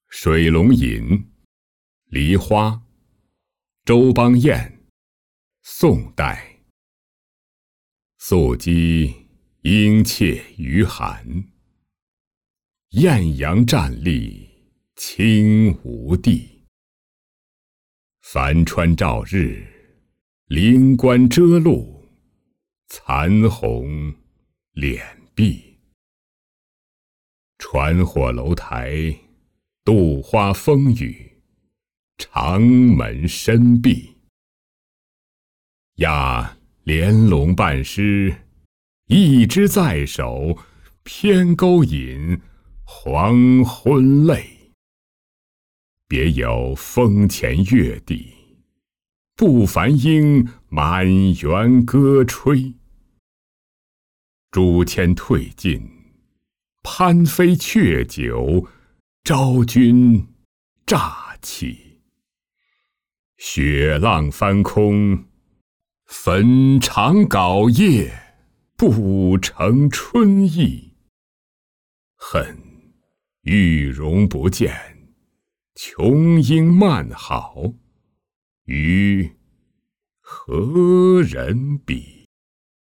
水龙吟，梨花，周邦彦，宋代。素鸡鹰切于寒，艳阳战栗清无地。帆川照日，灵官遮路，残红敛壁。船火楼台，渡花风雨，长门深闭。呀连笼半湿，一枝在手，偏勾引黄昏泪。别有风前月底，不烦莺满园歌吹。朱谦退尽，攀飞却久，昭君乍起。雪浪翻空，粉长槁叶，不成春意。恨玉容不见，琼英曼好，与何人比？